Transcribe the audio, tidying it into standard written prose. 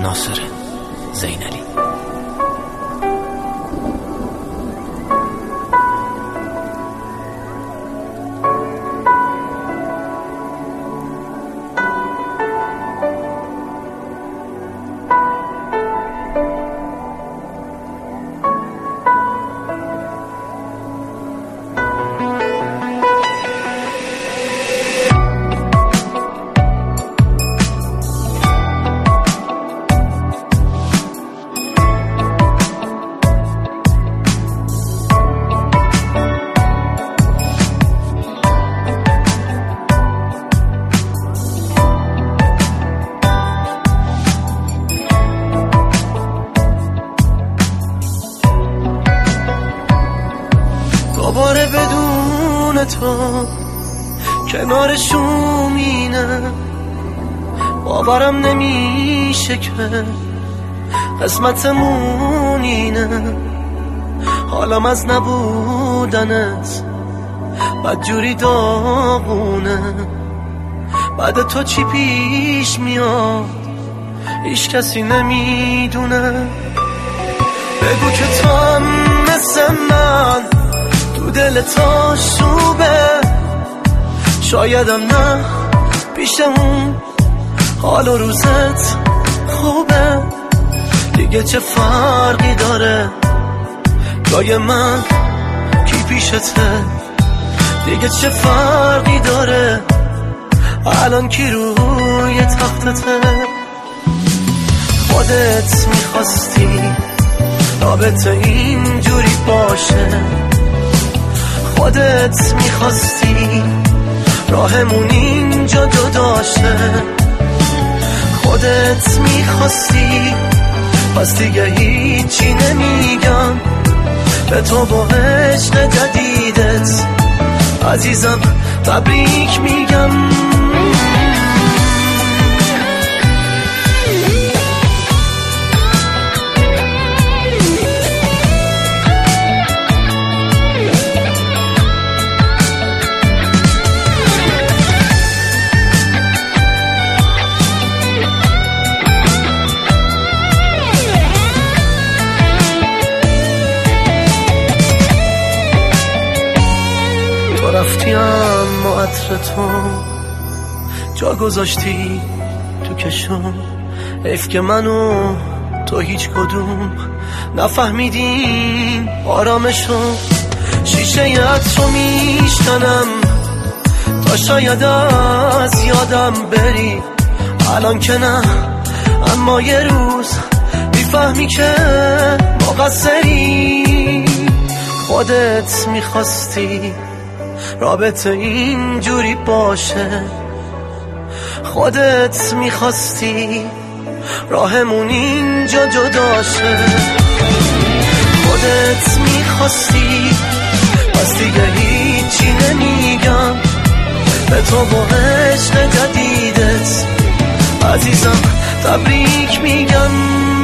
ناصر زینلی. دوباره بدون تو کنار شومینه، باورم نمیشه که قسمتمون اینه. حالم از نبودنت بدجوری داغونه، بعد تو چی پیش میاد هیچ کسی نمیدونه. بگو که تو هم مثل من تو دل تا شوبه، شایدم نه پیش اون حال و روزت خوبه. دیگه چه فرقی داره جای من کی پیشته، دیگه چه فرقی داره الان کی روی تختته. خودت میخواستی رابطه اینجوری باشه، خودت میخواستی راهمون اینجا جداشه، خودت میخواستی، پس دیگه هیچی نمیگم به تو با عشق جدیدت عزیزم تبریک میگم. رفتی اما عطر تو جا گذاشتی تو کشم، حیف که منو تو هیچ کدوم نفهمیدین آرامشو. شیشه عطر رو میشکنم تا شاید از یادم بری، الان که نه اما یه روز میفهمی که مقصری. خودت میخواستی رابطه اینجوری باشه، خودت میخواستی راهمون اینجا جداشه، خودت میخواستی، پس دیگه هیچی نمیگم به تو با عشق جدیدت عزیزم تبریک میگم.